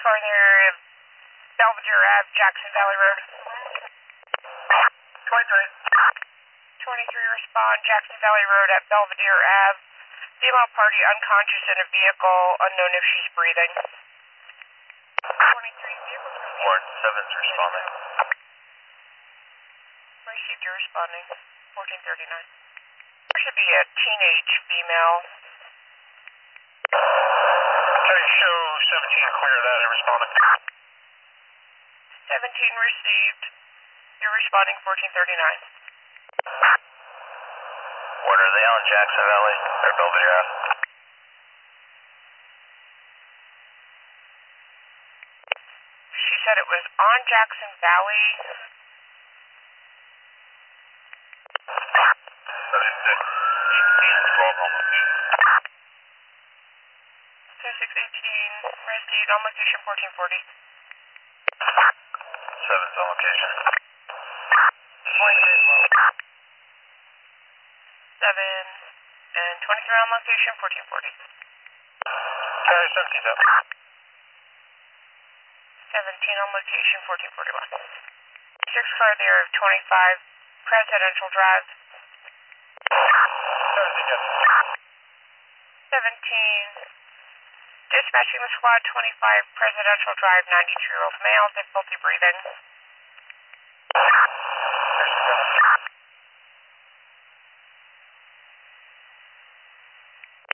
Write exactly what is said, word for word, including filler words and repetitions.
car there, Belvedere Ave, Jackson Valley Road. twenty-three. twenty-three respond, Jackson Valley Road at Belvedere Ave. Female party unconscious in a vehicle, unknown if she's breathing. twenty-three vehicles. Warren seven's responding. Received, you're responding. fourteen thirty-nine. There should be a teenage female. Okay, show seventeen clear that and responding. seventeen received. You're responding fourteen thirty-nine. Warren, are they on Jackson Valley or Belvedere Ave? She said it was on Jackson Valley. eighteen twelve on location. twenty-six eighteen, received on location fourteen forty. seven's on location. seven and twenty-three on location fourteen forty. Okay, seventeen's up. seventeen on location fourteen forty-one. Six car there, twenty-five, Presidential Drive. seventeen, yes. seventeen, dispatching the squad twenty-five, Presidential Drive, ninety-two year old male, difficulty breathing.